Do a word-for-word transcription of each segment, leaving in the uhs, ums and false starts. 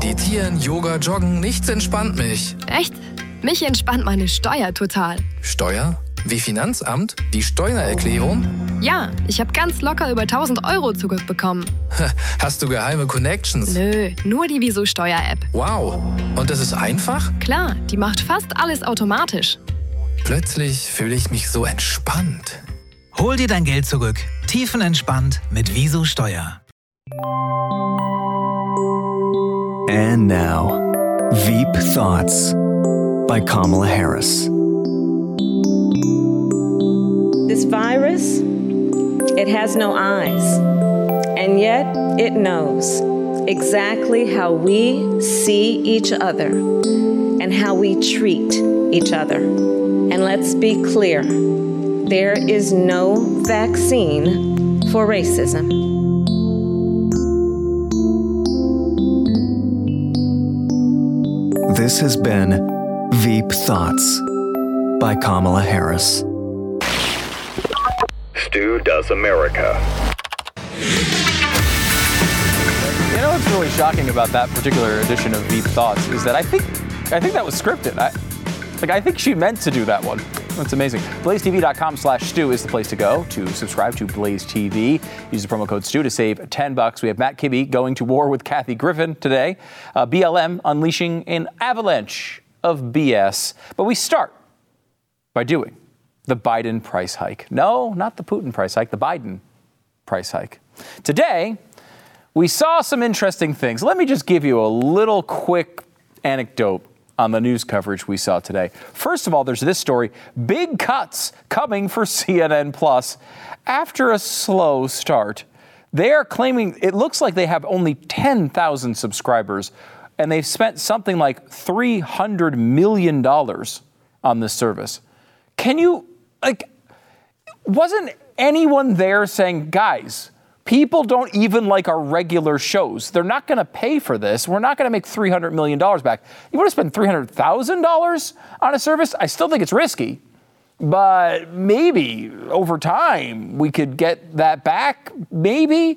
Meditieren, Yoga, Joggen, nichts entspannt mich. Echt? Mich entspannt meine Steuer total. Steuer? Wie Finanzamt? Die Steuererklärung? Ja, ich habe ganz locker über tausend Euro zurückbekommen. Hast du geheime Connections? Nö, nur die Wieso Steuer-App. Wow. Und das ist einfach? Klar, die macht fast alles automatisch. Plötzlich fühle ich mich so entspannt. Hol dir dein Geld zurück. Tiefenentspannt mit Wieso Steuer. And now, Veep Thoughts by Kamala Harris. This virus, it has no eyes, and yet it knows exactly how we see each other and how we treat each other. And let's be clear, there is no vaccine for racism. This has been Veep Thoughts by Kamala Harris. Stu Does America. You know what's really shocking about that particular edition of Veep Thoughts is that I think I think that was scripted. I, like I think she meant to do that one. That's amazing. Blaze T V dot com slash Stu is the place to go to subscribe to Blaze T V. Use the promo code Stu to save ten bucks. We have Matt Kibbe going to war with Kathy Griffin today. Uh, B L M unleashing an avalanche of B S. But we start by doing the Biden price hike. No, not the Putin price hike, the Biden price hike. Today, we saw some interesting things. Let me just give you a little quick anecdote on the news coverage we saw today. First of all, there's this story, big cuts coming for C N N Plus after a slow start. They are claiming, it looks like they have only ten thousand subscribers, and they've spent something like three hundred million dollars on this service. Can you, like, wasn't anyone there saying, guys, people don't even like our regular shows. They're not going to pay for this. We're not going to make three hundred million dollars back. You want to spend three hundred thousand dollars on a service? I still think it's risky, but maybe over time we could get that back. Maybe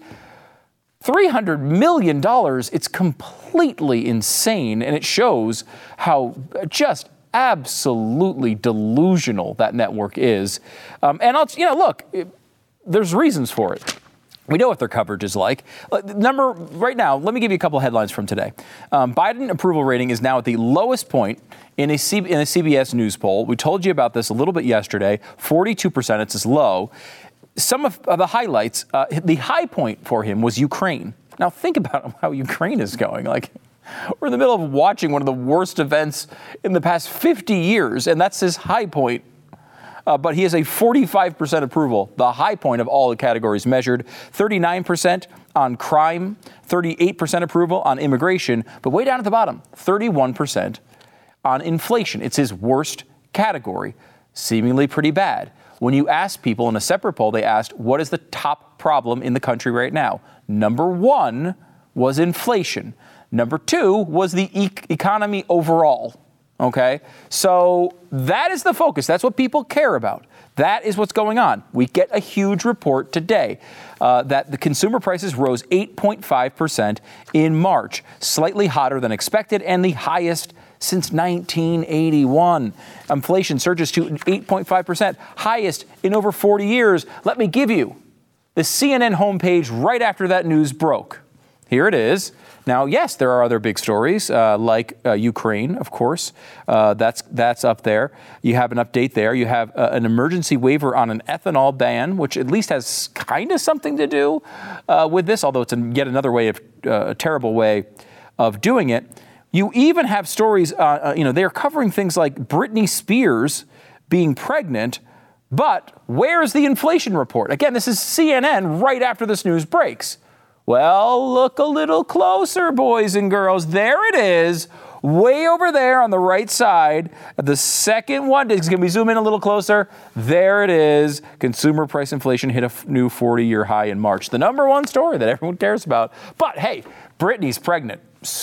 three hundred million dollars. It's completely insane, and it shows how just absolutely delusional that network is. Um, and I'll, you know, look, it, there's reasons for it. We know what their coverage is like. Uh, number right now, let me give you a couple headlines from today. Um, Biden approval rating is now at the lowest point in a, C- in a C B S News poll. We told you about this a little bit yesterday. forty-two percent, it's as low. Some of uh, the highlights, uh, the high point for him was Ukraine. Now think about how Ukraine is going. Like, we're in the middle of watching one of the worst events in the past fifty years, and that's his high point. Uh, but he has a forty-five percent approval, the high point of all the categories measured, thirty-nine percent on crime, thirty-eight percent approval on immigration, but way down at the bottom, thirty-one percent on inflation. It's his worst category, seemingly pretty bad. When you ask people in a separate poll, they asked, what is the top problem in the country right now? Number one was inflation. Number two was the e- economy overall. Okay, so that is the focus. That's what people care about. That is what's going on. We get a huge report today uh, that the consumer prices rose eight point five percent in March, slightly hotter than expected and the highest since nineteen eighty-one. Inflation surges to eight point five percent, highest in over forty years. Let me give you the C N N homepage right after that news broke. Here it is. Now, yes, there are other big stories uh, like uh, Ukraine, of course. Uh, that's that's up there. You have an update there. You have uh, an emergency waiver on an ethanol ban, which at least has kind of something to do uh, with this, although it's a, yet another way of uh, a terrible way of doing it. You even have stories, uh, uh, you know, they're covering things like Britney Spears being pregnant. But where's the inflation report? Again, this is C N N right after this news breaks. Well, look a little closer, boys and girls. There it is, way over there on the right side. The second one, can we zoom in a little closer? There it is. Consumer price inflation hit a new forty-year high in March. The number one story that everyone cares about. But hey, Britney's pregnant.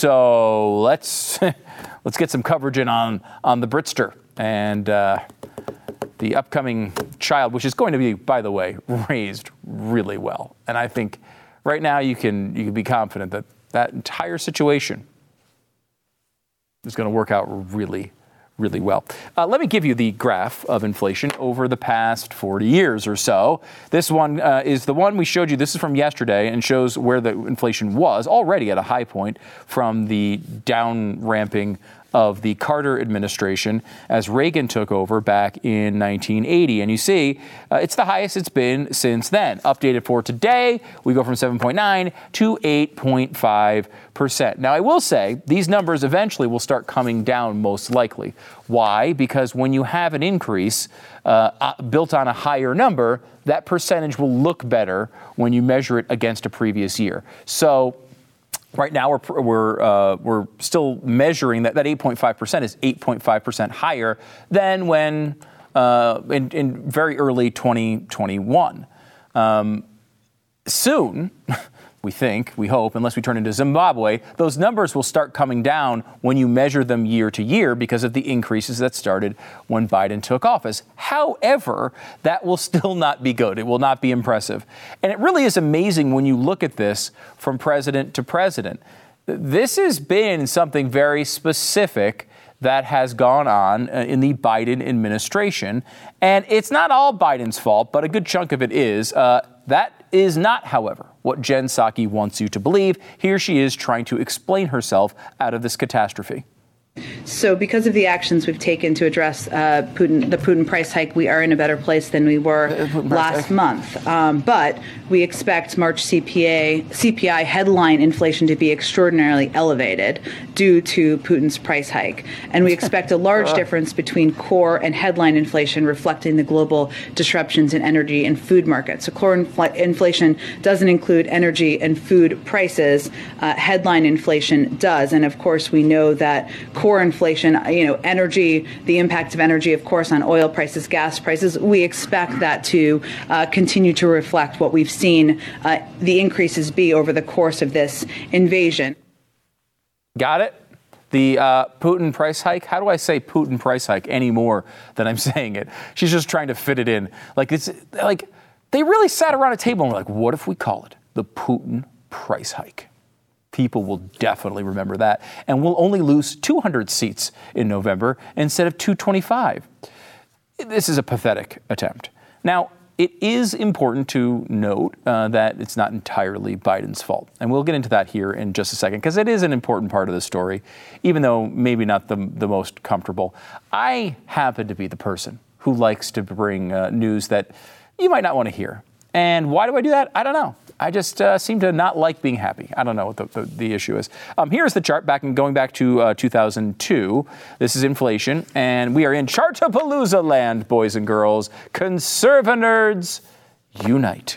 So let's let's get some coverage in on, on the Britster and uh, the upcoming child, which is going to be, by the way, raised really well. And I think right now, you can you can be confident that that entire situation is going to work out really, really well. Uh, let me give you the graph of inflation over the past forty years or so. This one uh, is the one we showed you. This is from yesterday and shows where the inflation was already at a high point from the down ramping of the Carter administration as Reagan took over back in nineteen eighty. And you see, uh, it's the highest it's been since then. Updated for today, we go from seven point nine to eight point five percent. Now, I will say these numbers eventually will start coming down most likely. Why? Because when you have an increase uh, uh, built on a higher number, that percentage will look better when you measure it against a previous year. So right now, we're we're uh, we're still measuring that that eight point five percent is eight point five percent higher than when uh, in, in very early twenty twenty-one. Um, soon, we think, we hope, unless we turn into Zimbabwe, those numbers will start coming down when you measure them year to year because of the increases that started when Biden took office. However, that will still not be good. It will not be impressive. And it really is amazing when you look at this from president to president. This has been something very specific that has gone on in the Biden administration. And it's not all Biden's fault, but a good chunk of it is. Uh, that is not, however, what Jen Psaki wants you to believe. Here she is trying to explain herself out of this catastrophe. So because of the actions we've taken to address uh, Putin, the Putin price hike, we are in a better place than we were last month. Um, but we expect March C P A, C P I headline inflation to be extraordinarily elevated due to Putin's price hike. And we expect a large difference between core and headline inflation, reflecting the global disruptions in energy and food markets. So core infl- inflation doesn't include energy and food prices. Uh, headline inflation does. And of course, we know that core inflation, you know, energy, the impact of energy, of course, on oil prices, gas prices, we expect that to uh, continue to reflect what we've seen uh, the increases be over the course of this invasion. Got it? The uh, Putin price hike. How do I say Putin price hike any more than I'm saying it? She's just trying to fit it in. Like it's like they really sat around a table and were like, what if we call it the Putin price hike? People will definitely remember that. And we'll only lose two hundred seats in November instead of two twenty-five. This is a pathetic attempt. Now, it is important to note uh, that it's not entirely Biden's fault. And we'll get into that here in just a second, because it is an important part of the story, even though maybe not the, the most comfortable. I happen to be the person who likes to bring uh, news that you might not want to hear. And why do I do that? I don't know. I just uh, seem to not like being happy. I don't know what the, the, the issue is. Um, here's the chart back and going back to uh, two thousand two. This is inflation, and we are in Chartapalooza land, boys and girls. Conservanerds unite.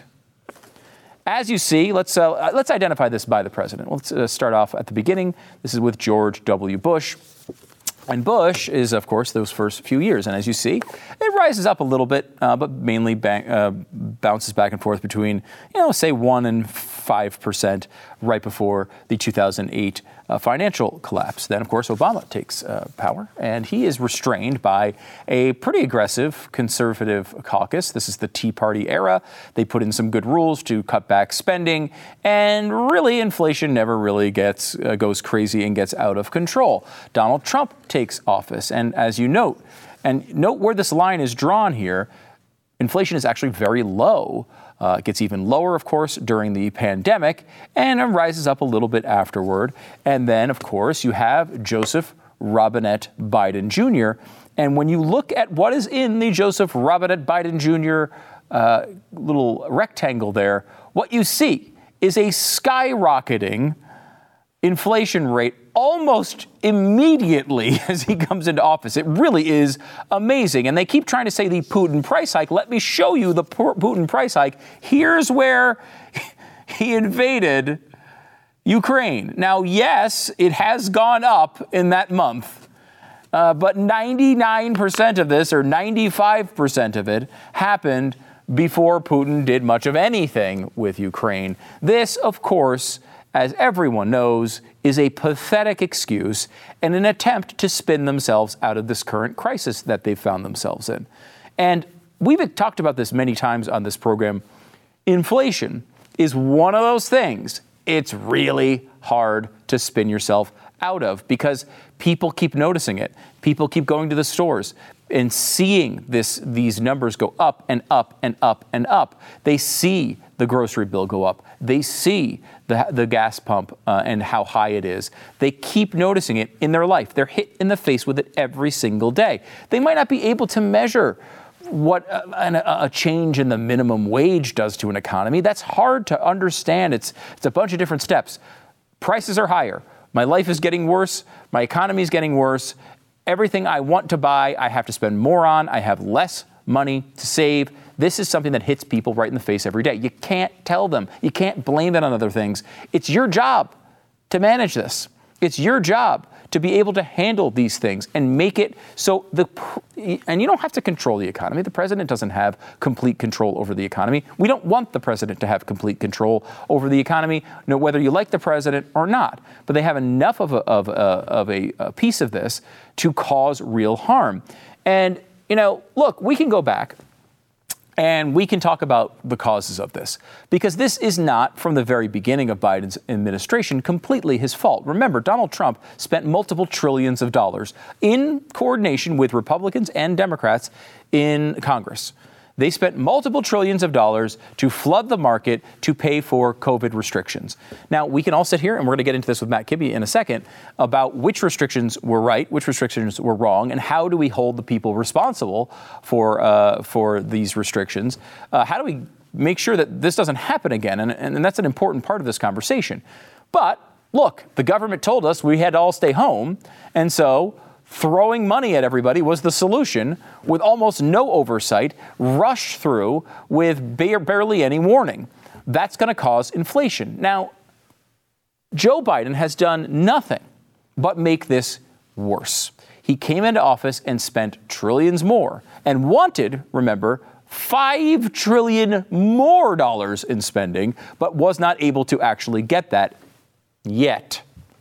As you see, let's uh, let's identify this by the president. Let's uh, start off at the beginning. This is with George W. Bush. And Bush is, of course, those first few years. And as you see, it rises up a little bit, uh, but mainly bank, uh, bounces back and forth between, you know, say one and five percent right before the two thousand eight uh, financial collapse. Then, of course, Obama takes uh, power, and he is restrained by a pretty aggressive conservative caucus. This is the Tea Party era. They put in some good rules to cut back spending, and really inflation never really gets uh, goes crazy and gets out of control. Donald Trump takes office, and as you note, and note where this line is drawn here, inflation is actually very low. Uh, it gets even lower, of course, during the pandemic, and it rises up a little bit afterward. And then, of course, you have Joseph Robinette Biden Junior And when you look at what is in the Joseph Robinette Biden Junior uh, little rectangle there, what you see is a skyrocketing inflation rate almost immediately as he comes into office. It really is amazing. And they keep trying to say the Putin price hike. Let me show you the Putin price hike. Here's where he invaded Ukraine. Now, yes, it has gone up in that month, uh, but ninety-nine percent of this, or ninety-five percent of it, happened before Putin did much of anything with Ukraine. This, of course, as everyone knows, is a pathetic excuse and an attempt to spin themselves out of this current crisis that they've found themselves in. And we've talked about this many times on this program. Inflation is one of those things. It's really hard to spin yourself out of because people keep noticing it. People keep going to the stores and seeing this, these numbers go up and up and up and up. They see the grocery bill go up. They see the, the gas pump uh, and how high it is. They keep noticing it in their life. They're hit in the face with it every single day. They might not be able to measure what a, a change in the minimum wage does to an economy. That's hard to understand. It's, it's a bunch of different steps. Prices are higher. My life is getting worse. My economy is getting worse. Everything I want to buy, I have to spend more on. I have less money to save. This is something that hits people right in the face every day. You can't tell them. You can't blame it on other things. It's your job to manage this. It's your job to be able to handle these things and make it so the, and you don't have to control the economy. The president doesn't have complete control over the economy. We don't want the president to have complete control over the economy, no, whether you like the president or not. But they have enough of a, of a, of a, a piece of this to cause real harm. And, you know, look, we can go back and we can talk about the causes of this, because this is not, from the very beginning of Biden's administration, completely his fault. Remember, Donald Trump spent multiple trillions of dollars in coordination with Republicans and Democrats in Congress. They spent multiple trillions of dollars to flood the market to pay for COVID restrictions. Now, we can all sit here, and we're going to get into this with Matt Kibbe in a second, about which restrictions were right, which restrictions were wrong, and how do we hold the people responsible for uh, for these restrictions? Uh, how do we make sure that this doesn't happen again? And, and that's an important part of this conversation. But look, the government told us we had to all stay home, and so throwing money at everybody was the solution, with almost no oversight, rushed through with ba- barely any warning. That's going to cause inflation. Now, Joe Biden has done nothing but make this worse. He came into office and spent trillions more and wanted, remember, five trillion more dollars in spending, but was not able to actually get that yet.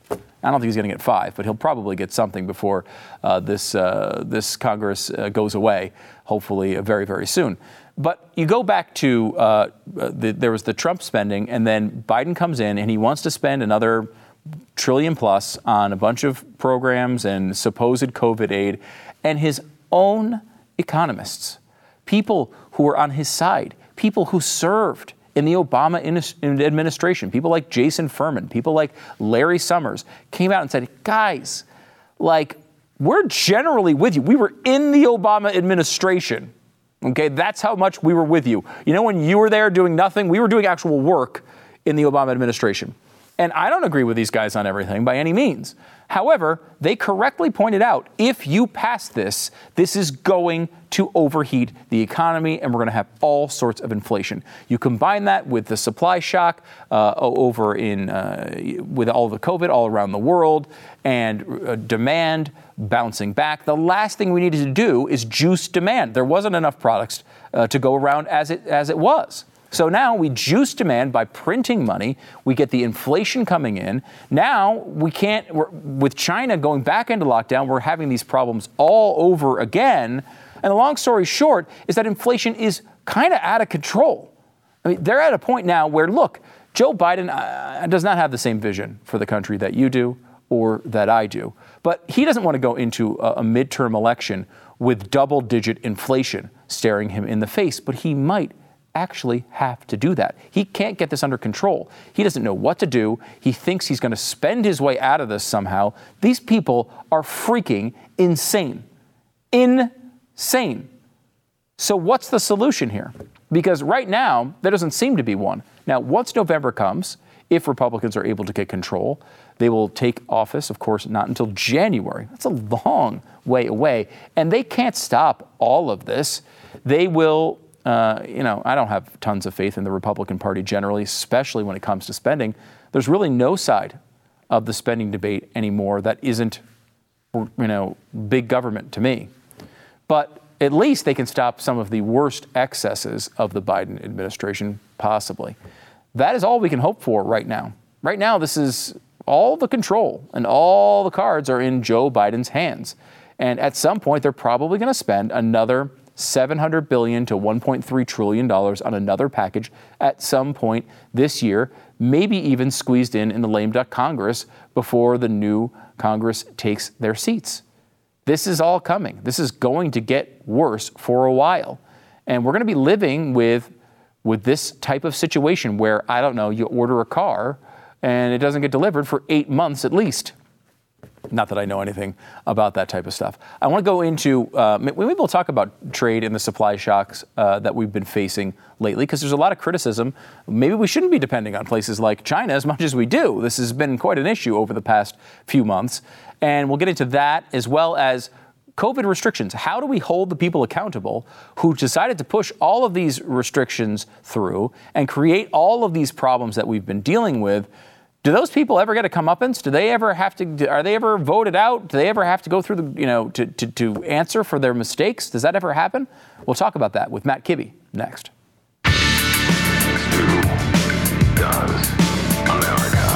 I don't think he's going to get five, but he'll probably get something before uh, this uh, this Congress uh, goes away, hopefully uh, very, very soon. But you go back to uh, the, there was the Trump spending, and then Biden comes in and he wants to spend another trillion plus on a bunch of programs and supposed COVID aid, and his own economists, people who were on his side, people who served in the Obama administration, people like Jason Furman, people like Larry Summers, came out and said, guys, like, we're generally with you. We were in the Obama administration. Okay, that's how much we were with you. You know, when you were there doing nothing, we were doing actual work in the Obama administration. And I don't agree with these guys on everything by any means. However, they correctly pointed out, if you pass this, this is going to overheat the economy, and we're going to have all sorts of inflation. You combine that with the supply shock uh, over in uh, with all the COVID all around the world, and uh, demand bouncing back. The last thing we needed to do is juice demand. There wasn't enough products uh, to go around as it as it was. So now we juice demand by printing money. We get the inflation coming in. Now we can't, we're, with China going back into lockdown, we're having these problems all over again. And the long story short is that inflation is kind of out of control. I mean, they're at a point now where, look, Joe Biden uh, does not have the same vision for the country that you do or that I do. But he doesn't want to go into a, a midterm election with double-digit inflation staring him in the face, but he might actually have to do that. He can't get this under control. He doesn't know what to do. He thinks he's going to spend his way out of this somehow. These people are freaking insane. Insane. So what's the solution here? Because right now, there doesn't seem to be one. Now, once November comes, if Republicans are able to get control, they will take office, of course, not until January. That's a long way away. And they can't stop all of this. They will Uh, you know, I don't have tons of faith in the Republican Party generally, especially when it comes to spending. There's really no side of the spending debate anymore that isn't, you know, big government to me. But at least they can stop some of the worst excesses of the Biden administration, possibly. That is all we can hope for right now. Right now, this is all the control and all the cards are in Joe Biden's hands. And at some point, they're probably going to spend another seven hundred billion dollars to one point three trillion dollars on another package at some point this year, maybe even squeezed in in the lame duck Congress before the new Congress takes their seats. This is all coming. This is going to get worse for a while. And we're going to be living with, with this type of situation where, I don't know, you order a car and it doesn't get delivered for eight months at least. Not that I know anything about that type of stuff. I want to go into, uh, maybe we'll talk about trade and the supply shocks uh, that we've been facing lately, because there's a lot of criticism. Maybe we shouldn't be depending on places like China as much as we do. This has been quite an issue over the past few months. And we'll get into that as well as COVID restrictions. How do we hold the people accountable who decided to push all of these restrictions through and create all of these problems that we've been dealing with? Do those people ever get a comeuppance? Do they ever have to, are they ever voted out? Do they ever have to go through the, you know, to, to, to answer for their mistakes? Does that ever happen? We'll talk about that with Matt Kibbe next. Stu does America.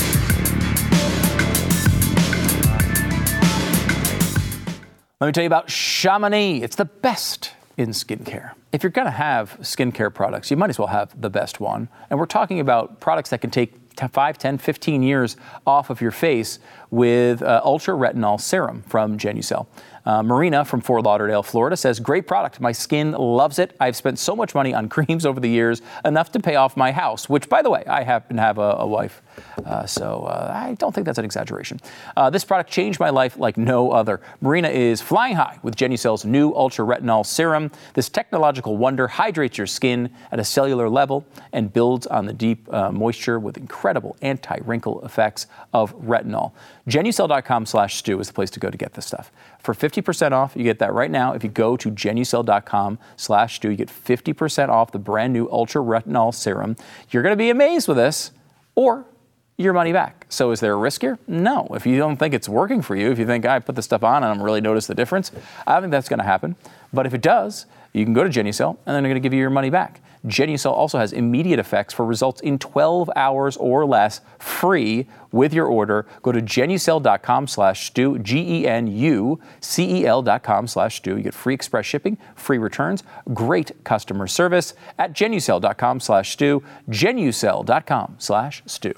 Let me tell you about Chamonix. It's the best in skincare. If you're going to have skincare products, you might as well have the best one. And we're talking about products that can take five, ten, fifteen years off of your face with uh, Ultra Retinol Serum from Genucel. Uh, Marina from Fort Lauderdale, Florida says, great product. My skin loves it. I've spent so much money on creams over the years, enough to pay off my house, which, by the way, I happen to have a, a wife. Uh, so uh, I don't think that's an exaggeration. Uh, this product changed my life like no other. Marina is flying high with Genucel's new Ultra Retinol Serum. This technological wonder hydrates your skin at a cellular level and builds on the deep uh, moisture with incredible anti-wrinkle effects of retinol. Genucel.com slash Stu is the place to go to get this stuff. For fifty percent off, you get that right now. If you go to Genucel.com slash Stu, you get fifty percent off the brand new Ultra Retinol Serum. You're going to be amazed with this, or your money back. So is there a risk here? No. If you don't think it's working for you, if you think, I put this stuff on and I don't really notice the difference, I don't think that's going to happen. But if it does, you can go to Genucel and then they're going to give you your money back. Genucel also has immediate effects for results in twelve hours or less, free with your order. Go to Genucel.com slash Stu, G E N U C E L dot com slash Stu. You get free express shipping, free returns, great customer service at Genucel.com slash Stu, Genucel.com slash Stu.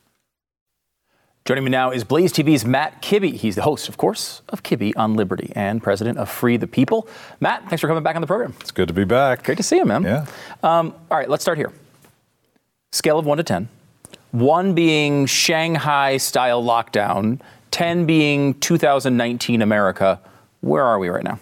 Joining me now is Blaze T V's Matt Kibbe. He's the host, of course, of Kibbe on Liberty and president of Free the People. Matt, thanks for coming back on the program. It's good to be back. Great to see you, man. Yeah. Um, all right, let's start here. Scale of one to ten. One being Shanghai-style lockdown, ten being two thousand nineteen America. Where are we right now?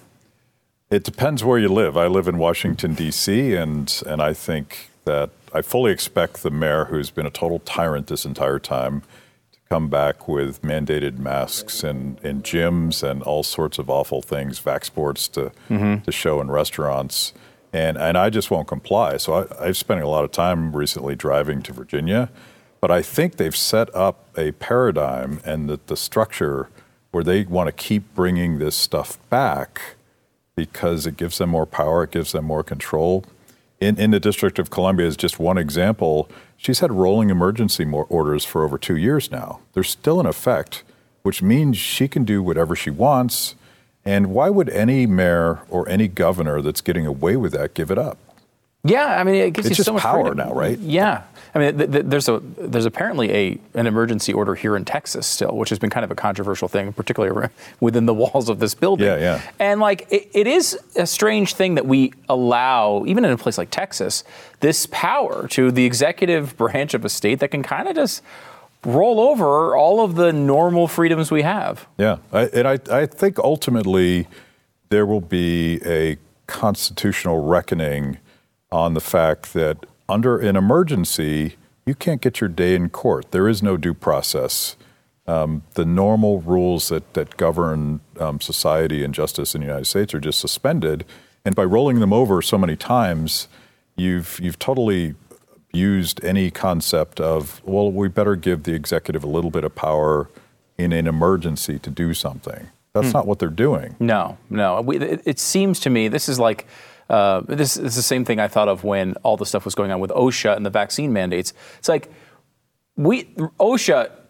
It depends where you live. I live in Washington, D C, and and I think that I fully expect the mayor, who's been a total tyrant this entire time, come back with mandated masks in, in gyms and all sorts of awful things, vax sports to mm-hmm. to show in restaurants. And and I just won't comply. So I, I've spent a lot of time recently driving to Virginia, but I think they've set up a paradigm and the, the structure where they want to keep bringing this stuff back because it gives them more power, it gives them more control. In, in the District of Columbia is just one example. She's had rolling emergency orders for over two years now. They're still in effect, which means she can do whatever she wants. And why would any mayor or any governor that's getting away with that give it up? Yeah, I mean, it gives it's you just so much power freedom now, right? Yeah, I mean, th- th- there's a there's apparently a an emergency order here in Texas still, which has been kind of a controversial thing, particularly within the walls of this building. Yeah, yeah. And like, it, it is a strange thing that we allow, even in a place like Texas, this power to the executive branch of a state that can kind of just roll over all of the normal freedoms we have. Yeah, I, and I I think ultimately there will be a constitutional reckoning on the fact that under an emergency, you can't get your day in court. There is no due process. Um, the normal rules that, that govern um, society and justice in the United States are just suspended. And by rolling them over so many times, you've you've totally used any concept of, well, we better give the executive a little bit of power in an emergency to do something. That's hmm. not what they're doing. No, no. We, it, it seems to me this is like, Uh, this, this is the same thing I thought of when all the stuff was going on with OSHA and the vaccine mandates. It's like we OSHA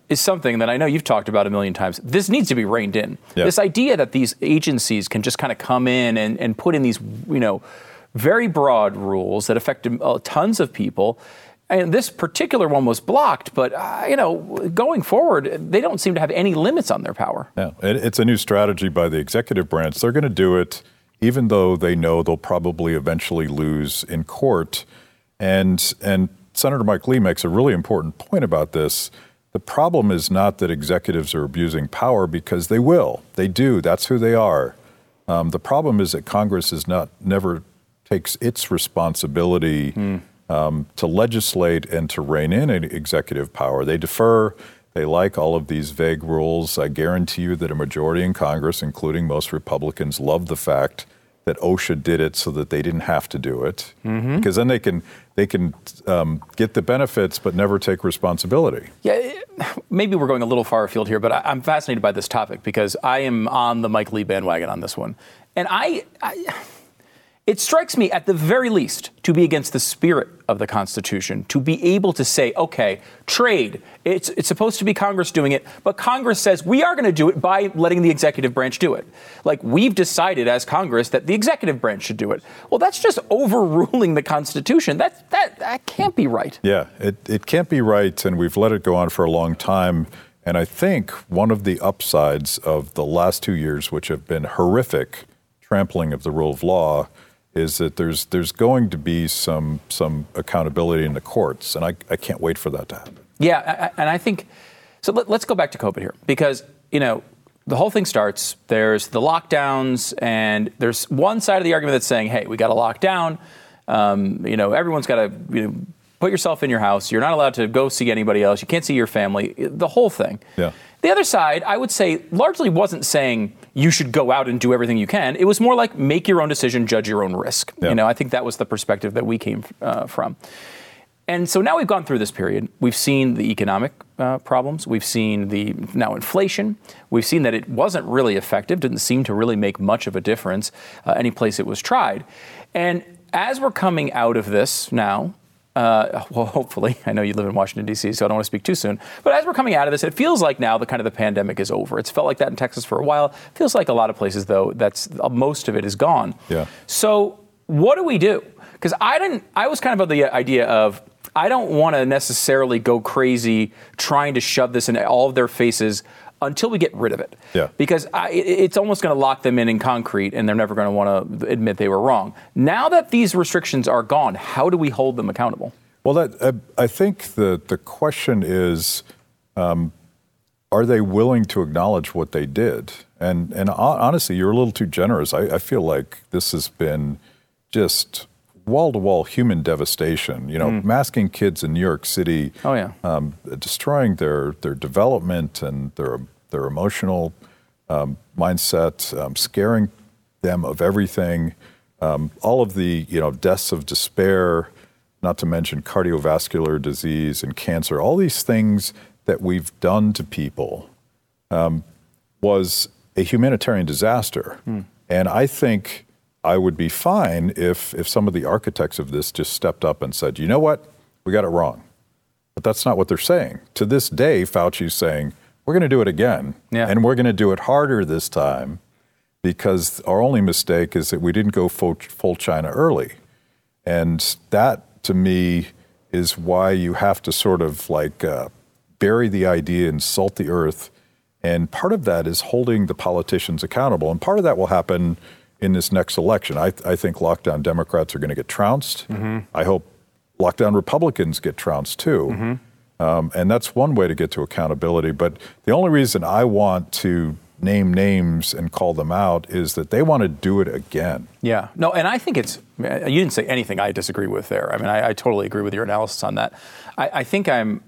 is something that I know you've talked about a million times. This needs to be reined in. Yeah. This idea that these agencies can just kind of come in and, and put in these, you know, very broad rules that affect uh, tons of people. And this particular one was blocked, but, uh, you know, going forward, they don't seem to have any limits on their power. Yeah, it, it's a new strategy by the executive branch. They're going to do it even though they know they'll probably eventually lose in court. And, and Senator Mike Lee makes a really important point about this. The problem is not that executives are abusing power, because they will. They do. That's who they are. Um, the problem is that Congress is not never takes its responsibility mm. um, to legislate and to rein in an executive power. They defer. They like all of these vague rules. I guarantee you that a majority in Congress, including most Republicans, love the fact that OSHA did it so that they didn't have to do it, mm-hmm. because then they can they can um, get the benefits but never take responsibility. Yeah, maybe we're going a little far afield here, but I, I'm fascinated by this topic because I am on the Mike Lee bandwagon on this one, and I. I It strikes me, at the very least, to be against the spirit of the Constitution, to be able to say, okay, trade, it's it's supposed to be Congress doing it, but Congress says we are going to do it by letting the executive branch do it. Like, we've decided as Congress that the executive branch should do it. Well, that's just overruling the Constitution. That that that can't be right. Yeah, it, it can't be right, and we've let it go on for a long time. And I think one of the upsides of the last two years, which have been horrific trampling of the rule of law, is that there's there's going to be some some accountability in the courts, and I, I can't wait for that to happen. Yeah, I, and I think, so let, let's go back to COVID here, because, you know, the whole thing starts, there's the lockdowns, and there's one side of the argument that's saying, hey, we got to lock down, um, you know, everyone's got to, you know, put yourself in your house, you're not allowed to go see anybody else, you can't see your family, the whole thing. Yeah. The other side, I would say, largely wasn't saying you should go out and do everything you can. It was more like make your own decision, judge your own risk. Yeah. You know, I think that was the perspective that we came uh, from. And so now we've gone through this period. We've seen the economic uh, problems. We've seen the now inflation. We've seen that it wasn't really effective, didn't seem to really make much of a difference uh, any place it was tried. And as we're coming out of this now, Uh, well, hopefully, I know you live in Washington, D C, so I don't want to speak too soon. But as we're coming out of this, it feels like now the kind of the pandemic is over. It's felt like that in Texas for a while. Feels like a lot of places, though, that's uh, most of it is gone. Yeah. So what do we do? Because I didn't. I was kind of of the idea of I don't want to necessarily go crazy trying to shove this in all of their faces until we get rid of it. Yeah. Because I, it's almost going to lock them in in concrete, and they're never going to want to admit they were wrong. Now that these restrictions are gone, how do we hold them accountable? Well, that, uh, I think the, the question is, um, are they willing to acknowledge what they did? And, and honestly, you're a little too generous. I, I feel like this has been just wall-to-wall human devastation, you know, mm. masking kids in New York City, oh, yeah. um, destroying their, their development and their, their emotional um, mindset, um, scaring them of everything, um, all of the, you know, deaths of despair, not to mention cardiovascular disease and cancer, all these things that we've done to people um, was a humanitarian disaster. Mm. And I think I would be fine if if some of the architects of this just stepped up and said, you know what, we got it wrong. But that's not what they're saying. To this day, Fauci's saying, we're going to do it again, yeah. and we're going to do it harder this time, because our only mistake is that we didn't go full, full China early. And that, to me, is why you have to sort of like uh, bury the idea and salt the earth. And part of that is holding the politicians accountable. And part of that will happen in this next election. I, I think lockdown Democrats are going to get trounced. Mm-hmm. I hope lockdown Republicans get trounced too. Mm-hmm. Um, and that's one way to get to accountability. But the only reason I want to name names and call them out is that they want to do it again. Yeah. No, and I think it's, you didn't say anything I disagree with there. I mean, I, I totally agree with your analysis on that. I, I think I'm,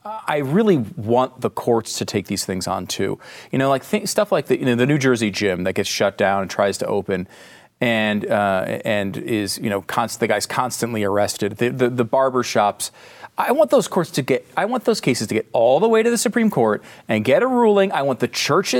I really want the courts to take these things on too. You know, like th- stuff like the, you know, the New Jersey gym that gets shut down and tries to open, and uh, and is, you know, const- the guy's constantly arrested. The, the the barber shops. I want those courts to get. I want those cases to get all the way to the Supreme Court and get a ruling. I want the churches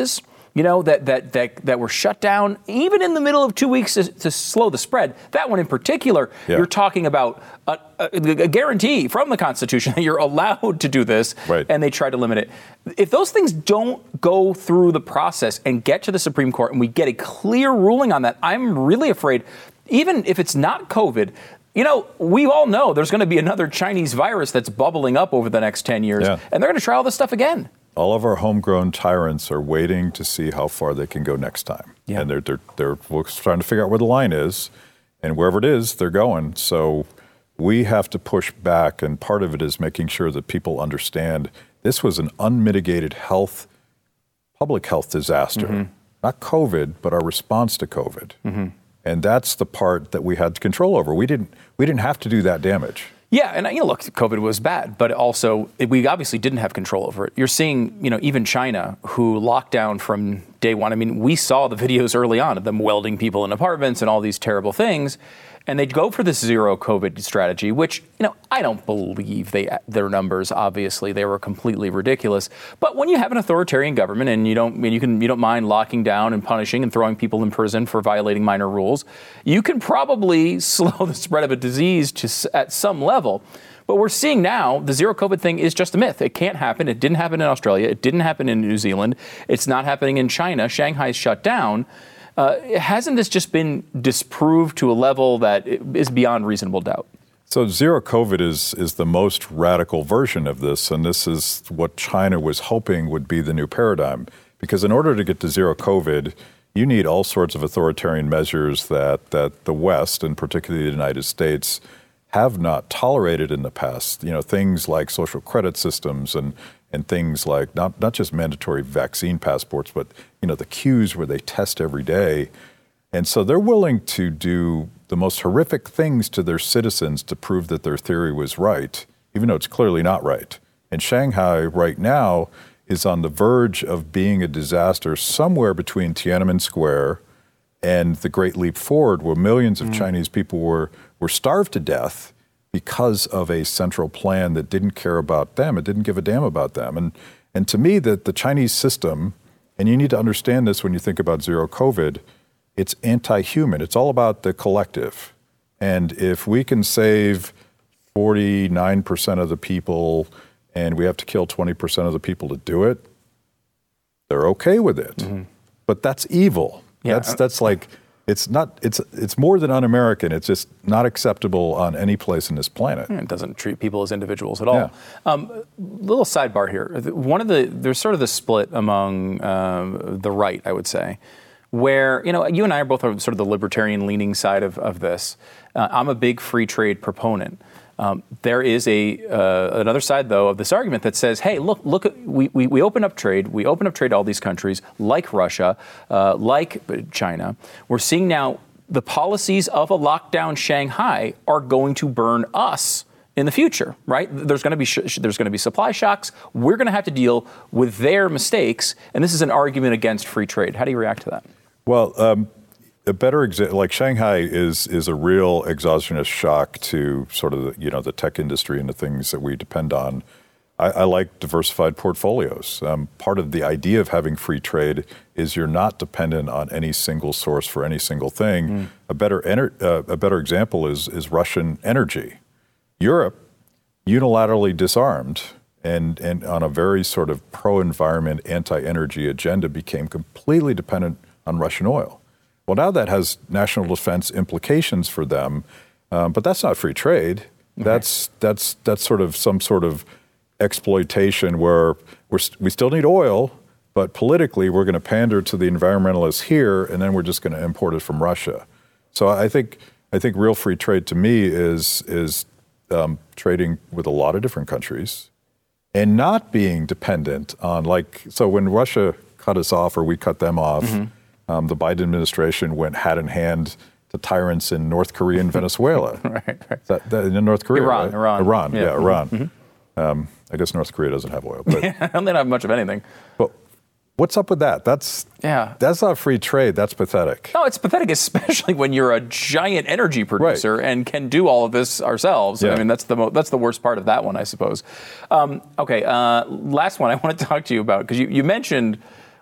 you know, that that that that were shut down even in the middle of two weeks to, to slow the spread. That one in particular, yeah. you're talking about a, a, a guarantee from the Constitution that you're allowed to do this, right. and they try to limit it. If those things don't go through the process and get to the Supreme Court and we get a clear ruling on that, I'm really afraid, even if it's not COVID, you know, we all know there's going to be another Chinese virus that's bubbling up over the next ten years, yeah. and they're going to try all this stuff again. All of our homegrown tyrants are waiting to see how far they can go next time. Yeah. And they're, they're, they're trying to figure out where the line is, and wherever it is, they're going. So we have to push back, and part of it is making sure that people understand this was an unmitigated health, public health disaster. Mm-hmm. Not COVID, but our response to COVID. Mm-hmm. And that's the part that we had control over. We didn't, we didn't have to do that damage. Yeah, and you know, look, COVID was bad, but also we obviously didn't have control over it. You're seeing, you know, even China, who locked down from day one. I mean, we saw the videos early on of them welding people in apartments and all these terrible things, and they'd go for this zero COVID strategy, which, you know, I don't believe they their numbers. Obviously, they were completely ridiculous. But when you have an authoritarian government and you don't, I mean, you can you don't mind locking down and punishing and throwing people in prison for violating minor rules, you can probably slow the spread of a disease to at some level. But we're seeing now the zero COVID thing is just a myth. It can't happen. It didn't happen in Australia. It didn't happen in New Zealand. It's not happening in China. Shanghai's shut down. Uh, hasn't this just been disproved to a level that is beyond reasonable doubt? So zero COVID is is the most radical version of this, and this is what China was hoping would be the new paradigm. Because in order to get to zero COVID, you need all sorts of authoritarian measures that that the West, and particularly the United States, have not tolerated in the past. You know, things like social credit systems and and things like not, not just mandatory vaccine passports, but, you know, the queues where they test every day. And so they're willing to do the most horrific things to their citizens to prove that their theory was right, even though it's clearly not right. And Shanghai right now is on the verge of being a disaster somewhere between Tiananmen Square and the Great Leap Forward, where millions of mm. Chinese people were, were starved to death because of a central plan that didn't care about them. It didn't give a damn about them. And and to me, that the Chinese system, and you need to understand this when you think about zero COVID, it's anti-human. It's all about the collective. And if we can save forty-nine percent of the people and we have to kill twenty percent of the people to do it, they're okay with it. Mm-hmm. But that's evil. Yeah. That's that's like... It's not. It's it's more than un-American. It's just not acceptable on any place in this planet. It doesn't treat people as individuals at all. Yeah. Um, little sidebar here. One of the there's sort of the split among um, the right, I would say, where you know you and I are both on sort of the libertarian-leaning side of of this. Uh, I'm a big free trade proponent. Um, there is a uh, another side, though, of this argument that says, hey, look, look, at, we, we, we open up trade. We open up trade to all these countries like Russia, uh, like China. We're seeing now the policies of a lockdown Shanghai are going to burn us in the future, right? There's going to be sh- there's going to be supply shocks. We're going to have to deal with their mistakes. And this is an argument against free trade. How do you react to that? Well, um, a better example, like Shanghai is is a real exogenous shock to sort of the, you know the tech industry and the things that we depend on. I, I like diversified portfolios. Um, part of the idea of having free trade is you're not dependent on any single source for any single thing. Mm. A better ener- uh, a better example is is Russian energy. Europe unilaterally disarmed and and on a very sort of pro-environment, anti-energy agenda became completely dependent on Russian oil. Well, now that has national defense implications for them, um, but that's not free trade. Okay. That's that's that's sort of some sort of exploitation where we're, we still need oil, but politically we're going to pander to the environmentalists here, and then we're just going to import it from Russia. So I think I think real free trade to me is is um, trading with a lot of different countries and not being dependent on like so when Russia cut us off or we cut them off. Mm-hmm. Um, the Biden administration went hat in hand to tyrants in North Korea and Venezuela. right, right. That, that, in North Korea, Iran, right? Iran, Iran, yeah, yeah mm-hmm. Iran. Mm-hmm. Um, I guess North Korea doesn't have oil, but yeah, they don't have much of anything. But what's up with that? That's yeah, that's not free trade. That's pathetic. No, it's pathetic, especially when you're a giant energy producer right. and can do all of this ourselves. Yeah. I mean, that's the mo- that's the worst part of that one, I suppose. Um, okay, uh, last one I want to talk to you about because you, you mentioned.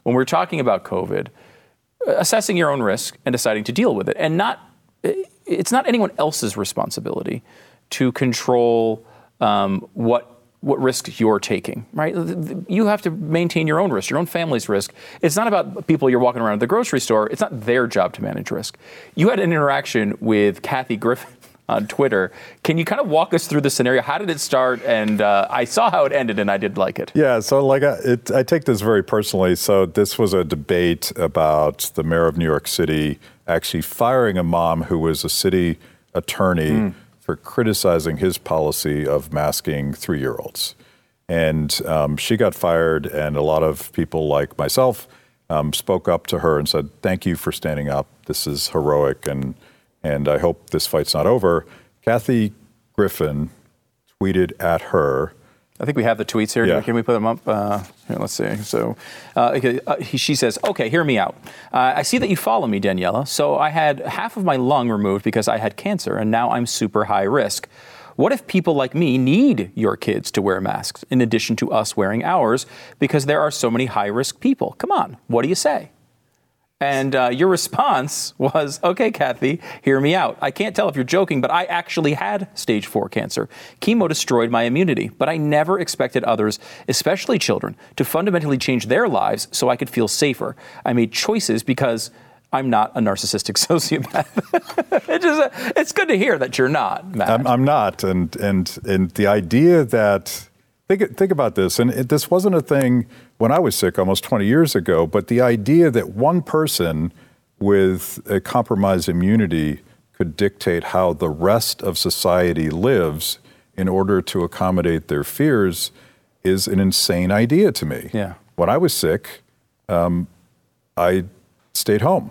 when we're talking about COVID, assessing your own risk and deciding to deal with it, and not it's not anyone else's responsibility to control um, what what risks you're taking, right? You have to maintain your own risk, your own family's risk. It's not about people you're walking around at the grocery store. It's not their job to manage risk. You had an interaction with Kathy Griffin on Twitter. Can you kind of walk us through the scenario? How did it start? And uh, I saw how it ended, and I did like it. Yeah, so like I, it, I take this very personally. So this was a debate about the mayor of New York City actually firing a mom who was a city attorney mm. for criticizing his policy of masking three-year-olds. And um, she got fired, and a lot of people like myself um, spoke up to her and said, thank you for standing up. This is heroic, and and I hope this fight's not over. Kathy Griffin tweeted at her. I think we have the tweets here. Yeah. Can we put them up? Uh, here, let's see. So uh, okay, uh, he, she says, okay, hear me out. Uh, I see that you follow me, Daniela. So I had half of my lung removed because I had cancer, and now I'm super high risk. What if people like me need your kids to wear masks in addition to us wearing ours because there are so many high-risk people? Come on, what do you say? And uh, your response was, okay, Kathy, hear me out. I can't tell if you're joking, but I actually had stage four cancer. Chemo destroyed my immunity, but I never expected others, especially children, to fundamentally change their lives so I could feel safer. I made choices because I'm not a narcissistic sociopath. It's just, uh, it's good to hear that you're not, Matt. I'm, I'm not. And, and, and the idea that, think, think about this, and it, this wasn't a thing when I was sick almost twenty years ago, but the idea that one person with a compromised immunity could dictate how the rest of society lives in order to accommodate their fears is an insane idea to me. Yeah. When I was sick, um, I stayed home.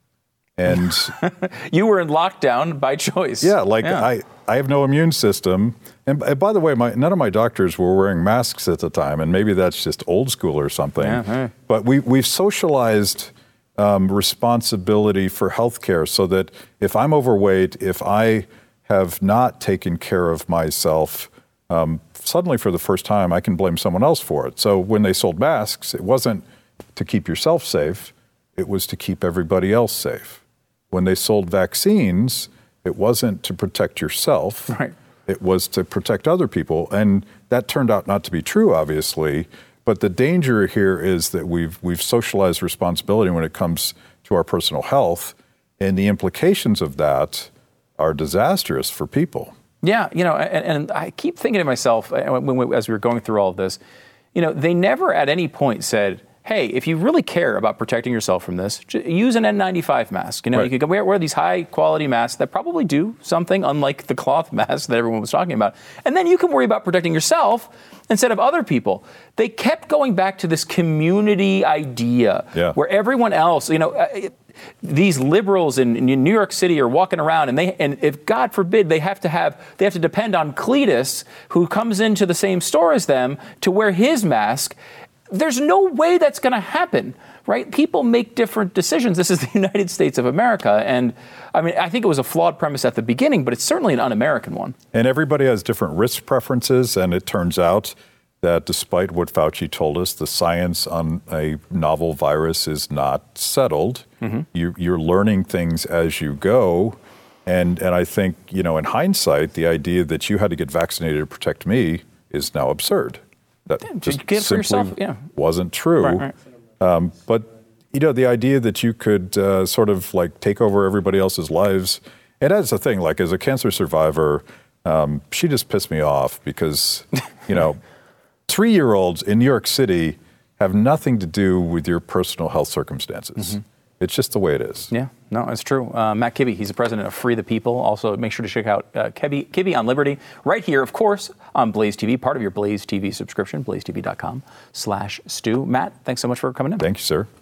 And you were in lockdown by choice. Yeah, like yeah. I, I have no immune system. And, and by the way, my, none of my doctors were wearing masks at the time, and maybe that's just old school or something. Yeah, hey. But we, we've socialized um, responsibility for healthcare so that if I'm overweight, if I have not taken care of myself, um, suddenly for the first time, I can blame someone else for it. So when they sold masks, it wasn't to keep yourself safe, it was to keep everybody else safe. When they sold vaccines, it wasn't to protect yourself. Right. It was to protect other people. And that turned out not to be true, obviously. But the danger here is that we've we've socialized responsibility when it comes to our personal health. And the implications of that are disastrous for people. Yeah, you know, and, and I keep thinking to myself, when we, as we were going through all of this, you know, they never at any point said, hey, if you really care about protecting yourself from this, use an N ninety-five mask. You know, right. you could wear, wear these high-quality masks that probably do something, unlike the cloth masks that everyone was talking about. And then you can worry about protecting yourself instead of other people. They kept going back to this community idea yeah. where everyone else, you know, it, these liberals in, in New York City are walking around, and they, and if God forbid, they have to have, they have to depend on Cletus, who comes into the same store as them, to wear his mask. There's no way that's going to happen, right? People make different decisions. This is the United States of America. And I mean, I think it was a flawed premise at the beginning, but it's certainly an un-American one. And everybody has different risk preferences. And it turns out that despite what Fauci told us, the science on a novel virus is not settled. Mm-hmm. You, you're learning things as you go. And, and I think, you know, in hindsight, the idea that you had to get vaccinated to protect me is now absurd. That yeah, just get simply yourself, yeah. wasn't true. Right, right. Um, but, you know, the idea that you could uh, sort of like take over everybody else's lives, and that's the thing, like as a cancer survivor, um, she just pissed me off because, you know, three-year-olds in New York City have nothing to do with your personal health circumstances. Mm-hmm. It's just the way it is. Yeah, no, it's true. Uh, Matt Kibbe, he's the president of Free the People. Also, make sure to check out uh, Kibbe, Kibbe on Liberty right here, of course, on Blaze T V, part of your Blaze T V subscription, blaze t v dot com slash Stu. Matt, thanks so much for coming in. Thank you, sir.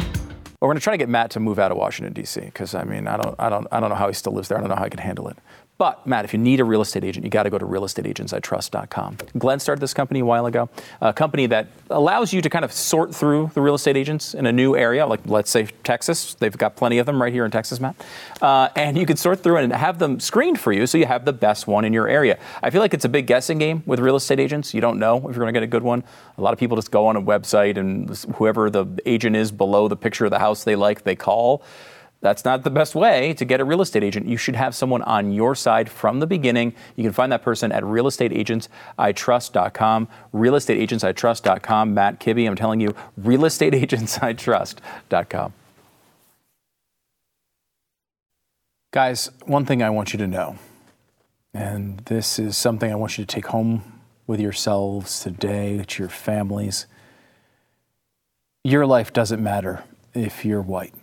Well, we're going to try to get Matt to move out of Washington, D C, because, I mean, I don't, I don't, I don't know how he still lives there. I don't know how he can handle it. But, Matt, if you need a real estate agent, you got to go to real estate agents I trust dot com. Glenn started this company a while ago, a company that allows you to kind of sort through the real estate agents in a new area, like let's say Texas. They've got plenty of them right here in Texas, Matt. Uh, and you can sort through it and have them screened for you so you have the best one in your area. I feel like it's a big guessing game with real estate agents. You don't know if you're going to get a good one. A lot of people just go on a website and whoever the agent is below the picture of the house they like, they call. That's not the best way to get a real estate agent. You should have someone on your side from the beginning. You can find that person at real estate agents I trust dot com, real estate agents I trust dot com. Matt Kibbe, I'm telling you, real estate agents I trust dot com. Guys, one thing I want you to know, and this is something I want you to take home with yourselves today, to your families. Your life doesn't matter if you're white.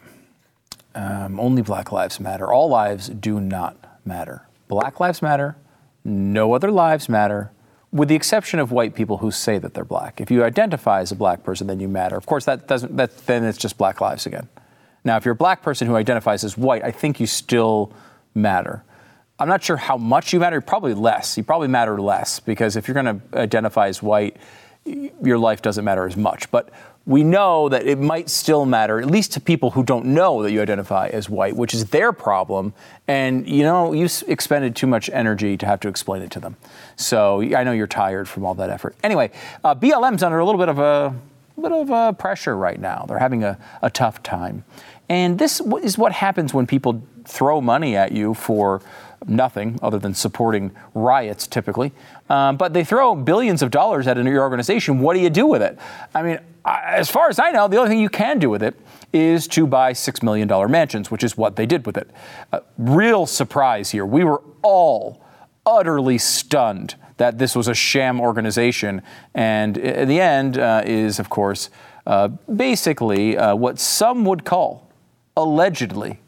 Um, only Black lives matter. All lives do not matter. Black lives matter. No other lives matter, with the exception of white people who say that they're black. If you identify as a black person, then you matter. Of course, that doesn't. That then it's just Black lives again. Now, if you're a black person who identifies as white, I think you still matter. I'm not sure how much you matter. Probably less. You probably matter less, because if you're going to identify as white, your life doesn't matter as much. But we know that it might still matter, at least to people who don't know that you identify as white, which is their problem. And, you know, you've expended too much energy to have to explain it to them. So I know you're tired from all that effort. Anyway, uh, B L M's under a little bit of a, a bit of a pressure right now. They're having a, a tough time. And this is what happens when people throw money at you for nothing other than supporting riots, typically. Um, but they throw billions of dollars at your organization. What do you do with it? I mean, as far as I know, the only thing you can do with it is to buy six million dollars mansions, which is what they did with it. Uh, real surprise here. We were all utterly stunned that this was a sham organization. And in the end uh, is, of course, uh, basically uh, what some would call, allegedly,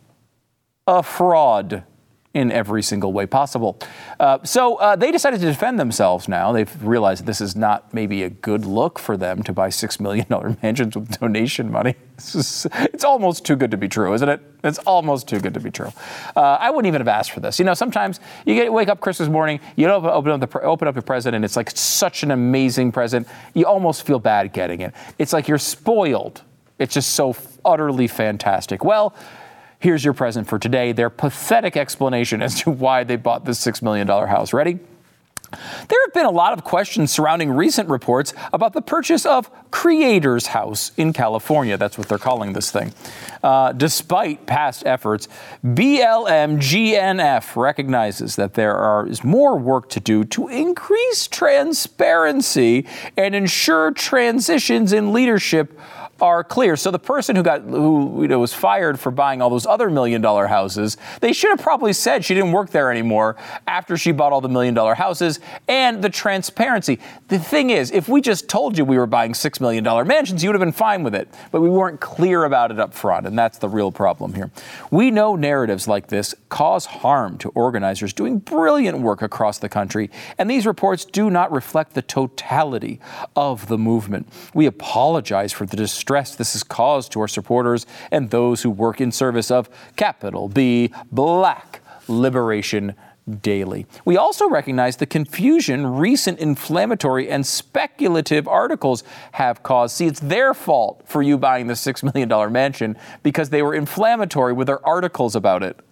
a fraud in every single way possible. Uh, so uh, they decided to defend themselves now. They've realized that this is not maybe a good look for them to buy six million dollars mansions with donation money. It's, just, it's almost too good to be true, isn't it? It's almost too good to be true. Uh, I wouldn't even have asked for this. You know, sometimes you get wake up Christmas morning, you open, open, up the, open up your present, and it's like such an amazing present. You almost feel bad getting it. It's like you're spoiled. It's just so utterly fantastic. Well, here's your present for today, their pathetic explanation as to why they bought this six million dollars house. Ready? There have been a lot of questions surrounding recent reports about the purchase of Creators House in California. That's what they're calling this thing. Uh, despite past efforts, B L M G N F recognizes that there are, is more work to do to increase transparency and ensure transitions in leadership are clear. So the person who got who you know was fired for buying all those other million dollar houses, they should have probably said she didn't work there anymore after she bought all the million dollar houses. And the transparency. The thing is, if we just told you we were buying six million dollar mansions, you would have been fine with it. But we weren't clear about it up front, and that's the real problem here. We know narratives like this cause harm to organizers doing brilliant work across the country, and these reports do not reflect the totality of the movement. We apologize for the distress this has caused to our supporters and those who work in service of capital B, Black Liberation Daily. We also recognize the confusion recent inflammatory and speculative articles have caused. See, it's their fault for you buying the six million dollars mansion because they were inflammatory with their articles about it.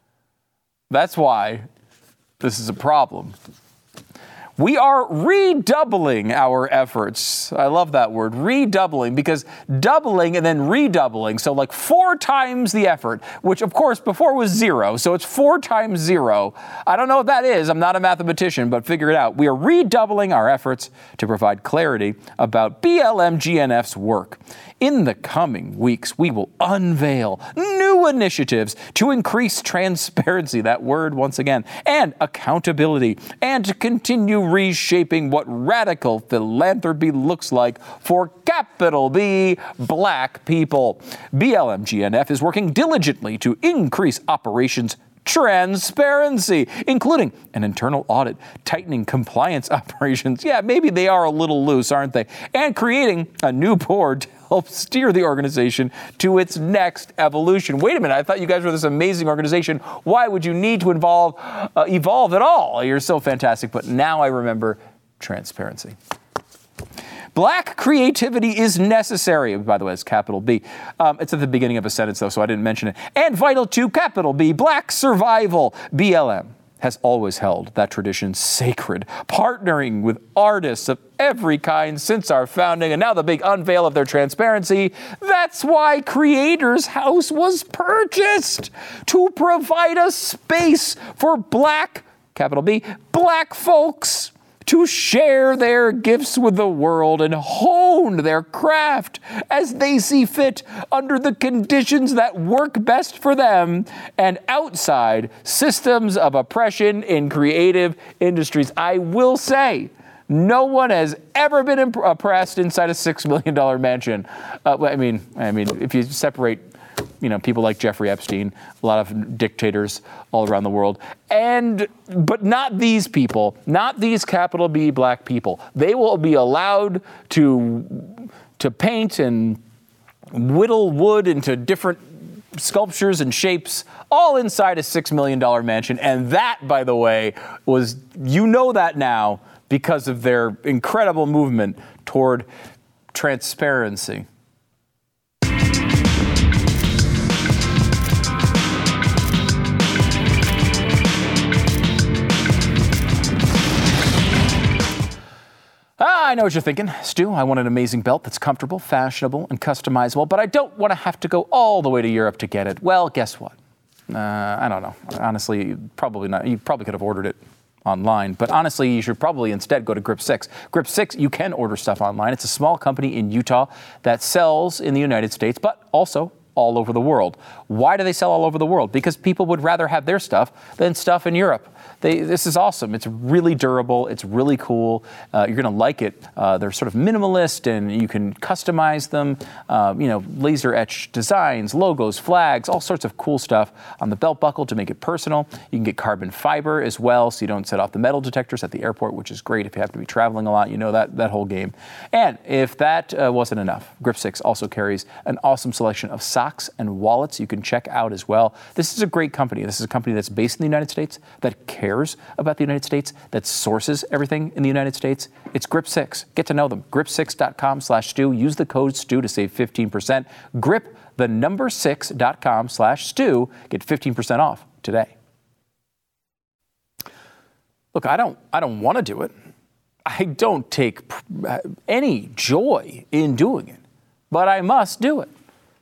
That's why this is a problem. We are redoubling our efforts. I love that word, redoubling, because doubling and then redoubling, so like four times the effort, which of course before was zero, so it's four times zero. I don't know what that is. I'm not a mathematician, but figure it out. We are redoubling our efforts to provide clarity about B L M G N F's work. In the coming weeks, we will unveil new initiatives to increase transparency, that word once again, and accountability, and to continue reshaping what radical philanthropy looks like for capital B, Black people. B L M G N F is working diligently to increase operations transparency, including an internal audit, tightening compliance operations. Yeah, maybe they are a little loose, aren't they? And creating a new board to help steer the organization to its next evolution. Wait a minute, I thought you guys were this amazing organization. Why would you need to involve, uh, evolve at all? You're so fantastic, but now I remember transparency. Black creativity is necessary. By the way, it's capital B. Um, it's at the beginning of a sentence, though, so I didn't mention it. And vital to capital B, Black survival. B L M has always held that tradition sacred, partnering with artists of every kind since our founding, and now the big unveil of their transparency. That's why Creators House was purchased, to provide a space for Black, capital B, Black folks, to share their gifts with the world and hone their craft as they see fit under the conditions that work best for them and outside systems of oppression in creative industries. I will say, no one has ever been imp- oppressed inside a six million dollars mansion. Uh, I mean, I mean, if you separate, you know, people like Jeffrey Epstein, a lot of dictators all around the world, and but not these people, not these capital B Black people. They will be allowed to to paint and whittle wood into different sculptures and shapes, all inside a six million dollars mansion. And that, by the way, was, you know that now because of their incredible movement toward transparency. Ah, I know what you're thinking, Stu. I want an amazing belt that's comfortable, fashionable, and customizable, but I don't want to have to go all the way to Europe to get it. Well, guess what? Uh, I don't know. Honestly, probably not. You probably could have ordered it online, but honestly, you should probably instead go to Grip six. Grip six, you can order stuff online. It's a small company in Utah that sells in the United States, but also all over the world. Why do they sell all over the world? Because people would rather have their stuff than stuff in Europe. They, this is awesome. It's really durable. It's really cool. Uh, you're going to like it. Uh, they're sort of minimalist, and you can customize them. Uh, you know, laser etched designs, logos, flags, all sorts of cool stuff on the belt buckle to make it personal. You can get carbon fiber as well, so you don't set off the metal detectors at the airport, which is great if you have to be traveling a lot. You know that that whole game. And if that uh, wasn't enough, Grip six also carries an awesome selection of socks and wallets you can check out as well. This is a great company. This is a company that's based in the United States, that cares about the United States, that sources everything in the United States. It's Grip six. Get to know them. grip six dot com slash Stu. Use the code Stu to save fifteen percent. Grip the number six dot com slash Stu. Get fifteen percent off today. Look, I don't, I don't want to do it. I don't take any joy in doing it, but I must do it.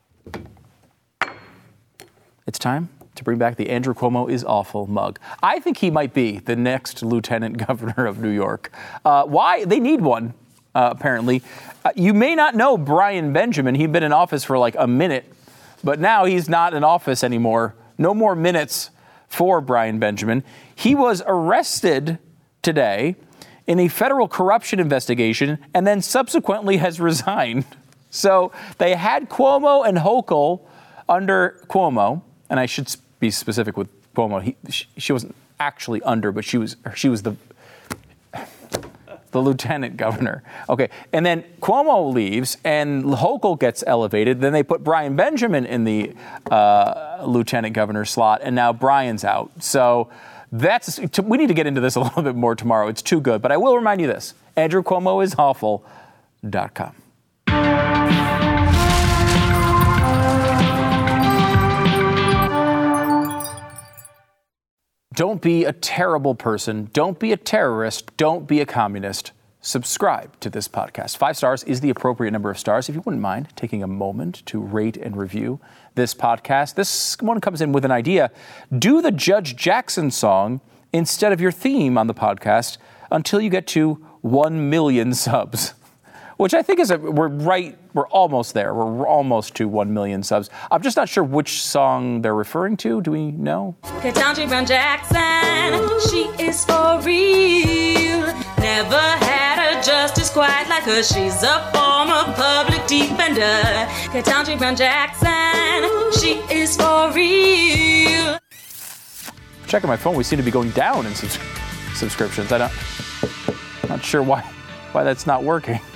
It's time to bring back the Andrew Cuomo is awful mug. I think he might be the next lieutenant governor of New York. Uh, why? They need one, uh, apparently. Uh, you may not know Brian Benjamin. He'd been in office for like a minute, but now he's not in office anymore. No more minutes for Brian Benjamin. He was arrested today in a federal corruption investigation and then subsequently has resigned. So they had Cuomo and Hochul under Cuomo, and I should be specific with Cuomo. He, she, she wasn't actually under, but she was she was the the lieutenant governor. Okay, and then Cuomo leaves, and Hochul gets elevated. Then they put Brian Benjamin in the uh, lieutenant governor slot, and now Brian's out. So that's we need to get into this a little bit more tomorrow. It's too good, but I will remind you this: Andrew Cuomo is awful dot com. Don't be a terrible person. Don't be a terrorist. Don't be a communist. Subscribe to this podcast. Five stars is the appropriate number of stars. If you wouldn't mind taking a moment to rate and review this podcast. This one comes in with an idea. Do the Judge Jackson song instead of your theme on the podcast until you get to one million subs. Which I think is a, we're right, we're almost there. We're almost to one million subs. I'm just not sure which song they're referring to. Do we know? Ketanji Brown Jackson, she is for real. Never had a justice quite like her. She's a former public defender. Ketanji Brown Jackson, she is for real. checking my phone, we seem to be going down in subs- subscriptions. I don't, not sure why, why that's not working.